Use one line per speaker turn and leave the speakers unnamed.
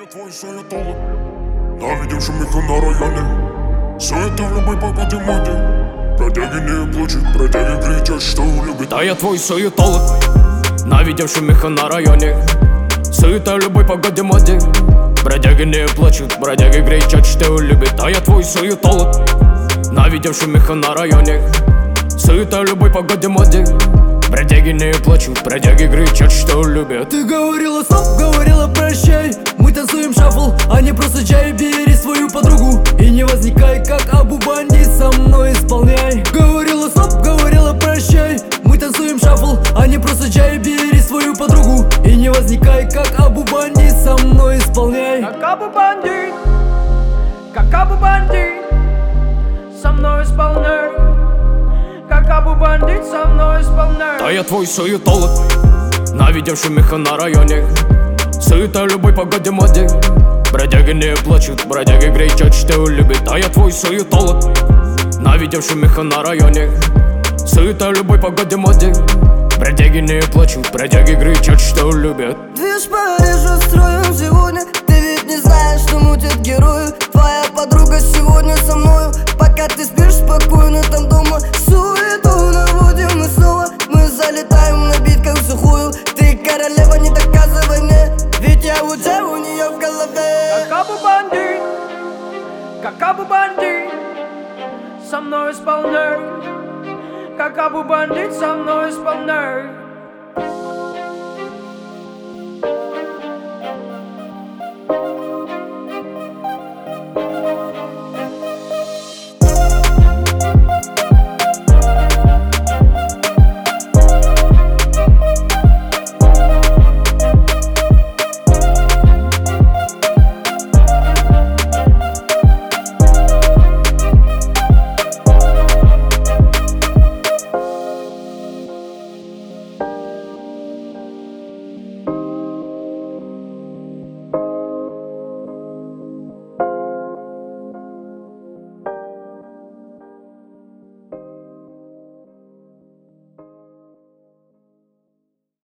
я твой суетолог, навидевший меха на районе. Суета в любой погоде моде. Бродяги не плачут, бродяги кричат, что любят.
Да я твой суетолог, навидевший меха на районе. Суета в любой погоде моде. Бродяги не плачут, бродяги кричат, что любят. Да я твой суетолог, навидевший меха на районе. Суета в любой погоде моде. Бродяги не плачут, бродяги кричат, что любят.
Ты говорила стоп, говорила прощай. Мы танцуем шафл, а не просто чай. Бери свою подругу и не возникай, как Абу Бандит, со мной исполняй. Говорила стоп, говорила прощай. Мы танцуем шафл, а не просто чай. Бери свою подругу и не возникай, как Абу Бандит, со мной исполняй.
Как Абу Бандит, как Абу Бандит, со мной исполняй. Как Абу Бандит, со мной исполняй.
Да я твой суетолог, навидевший меха на районе. Суета в любой погоде моде. Бродяги не плачут, бродяги кричат, что любят. Да я твой суетолог, навидевший меха на районе. Суета в любой погоде моде. Бродяги не плачут, бродяги кричат, что любят.
Движ Парижа строим сегодня. Ты ведь не знаешь, что мутят герои. Твоя подруга сегодня со мною. Пока ты спишь спокойно там дома. Суету наводим мы снова. Мы залетаем на бит как в сухую. Ты королева, не доказывай мне, ведь я уже у нее в голове.
Как Абу Бандит, как Абу Бандит, со мной исполняй. Как Абу Бандит, со мной исполняй.